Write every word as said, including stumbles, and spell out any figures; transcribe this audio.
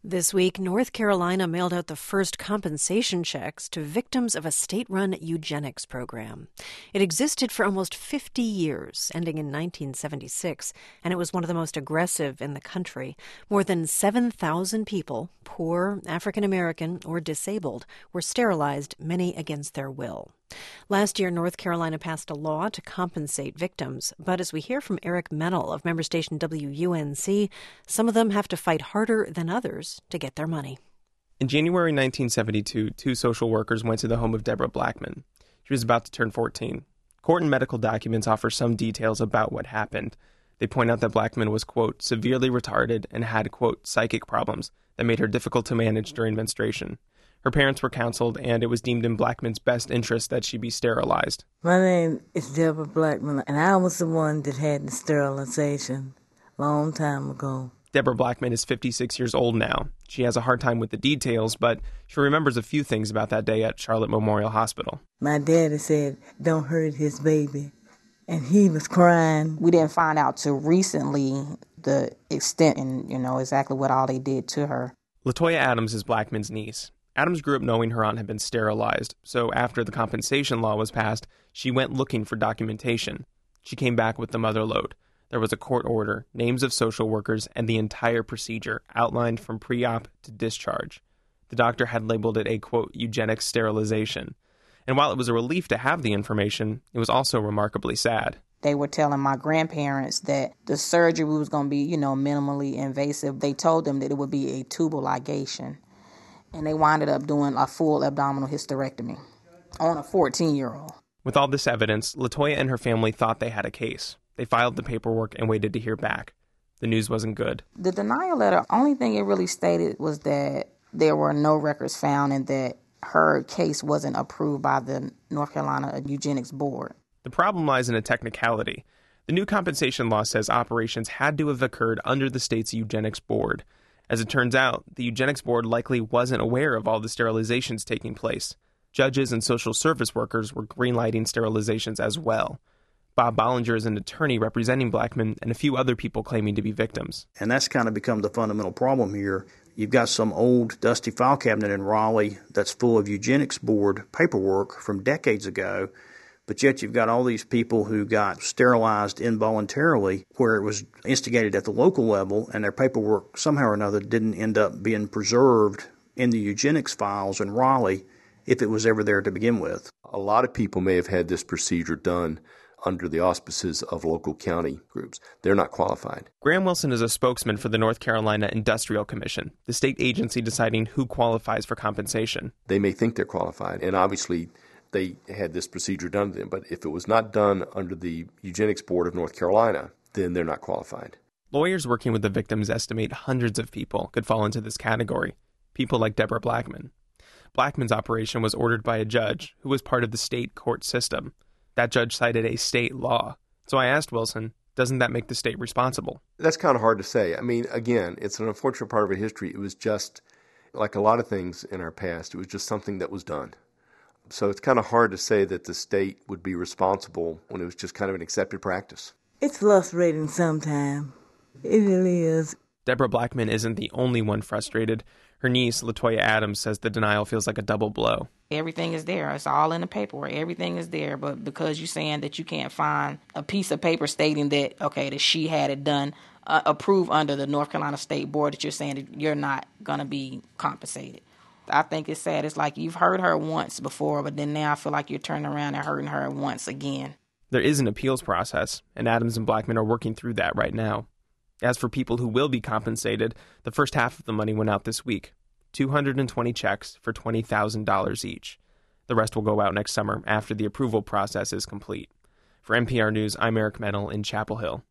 This week, North Carolina mailed out the first compensation checks to victims of a state-run eugenics program. It existed for almost fifty years, ending in nineteen seventy-six, and it was one of the most aggressive in the country. More than seven thousand people, poor, African American, or disabled, were sterilized, many against their will. Last year, North Carolina passed a law to compensate victims, but as we hear from Eric Mennel of member station W U N C, some of them have to fight harder than others to get their money. In January nineteen seventy-two, two social workers went to the home of Deborah Blackman. She was about to turn fourteen. Court and medical documents offer some details about what happened. They point out that Blackman was, quote, severely retarded and had, quote, psychic problems that made her difficult to manage during menstruation. Her parents were counseled, and it was deemed in Blackman's best interest that she be sterilized. My name is Deborah Blackman, and I was the one that had the sterilization a long time ago. Deborah Blackman is fifty-six years old now. She has a hard time with the details, but she remembers a few things about that day at Charlotte Memorial Hospital. My daddy said, don't hurt his baby, and he was crying. We didn't find out till recently the extent and, you know, exactly what all they did to her. Latoya Adams is Blackman's niece. Adams grew up knowing her aunt had been sterilized, so after the compensation law was passed, she went looking for documentation. She came back with the mother lode. There was a court order, names of social workers, and the entire procedure outlined from pre-op to discharge. The doctor had labeled it a, quote, eugenics sterilization. And while it was a relief to have the information, it was also remarkably sad. They were telling my grandparents that the surgery was going to be, you know, minimally invasive. They told them that it would be a tubal ligation. And they winded up doing a full abdominal hysterectomy on a fourteen-year-old. With all this evidence, Latoya and her family thought they had a case. They filed the paperwork and waited to hear back. The news wasn't good. The denial letter, only thing it really stated was that there were no records found and that her case wasn't approved by the North Carolina Eugenics Board. The problem lies in a technicality. The new compensation law says operations had to have occurred under the state's Eugenics Board. As it turns out, the Eugenics Board likely wasn't aware of all the sterilizations taking place. Judges and social service workers were greenlighting sterilizations as well. Bob Bollinger is an attorney representing Blackman and a few other people claiming to be victims. And that's kind of become the fundamental problem here. You've got some old dusty file cabinet in Raleigh that's full of Eugenics Board paperwork from decades ago, but yet you've got all these people who got sterilized involuntarily where it was instigated at the local level, and their paperwork somehow or another didn't end up being preserved in the eugenics files in Raleigh if it was ever there to begin with. A lot of people may have had this procedure done under the auspices of local county groups. They're not qualified. Graham Wilson is a spokesman for the North Carolina Industrial Commission, the state agency deciding who qualifies for compensation. They may think they're qualified, and obviously they had this procedure done to them, but if it was not done under the Eugenics Board of North Carolina, then they're not qualified. Lawyers working with the victims estimate hundreds of people could fall into this category, people like Deborah Blackman. Blackman's operation was ordered by a judge who was part of the state court system. That judge cited a state law. So I asked Wilson, doesn't that make the state responsible? That's kind of hard to say. I mean, again, it's an unfortunate part of our history. It was just, like a lot of things in our past, it was just something that was done. So it's kind of hard to say that the state would be responsible when it was just kind of an accepted practice. It's frustrating sometimes. It really is. Deborah Blackman isn't the only one frustrated. Her niece, Latoya Adams, says the denial feels like a double blow. Everything is there. It's all in the paperwork. Everything is there. But because you're saying that you can't find a piece of paper stating that, okay, that she had it done, uh, approved under the North Carolina State Board, that you're saying that you're not going to be compensated. I think it's sad. It's like you've hurt her once before, but then now I feel like you're turning around and hurting her once again. There is an appeals process, and Adams and Blackman are working through that right now. As for people who will be compensated, the first half of the money went out this week. two hundred twenty checks for twenty thousand dollars each. The rest will go out next summer after the approval process is complete. For N P R News, I'm Eric Mennel in Chapel Hill.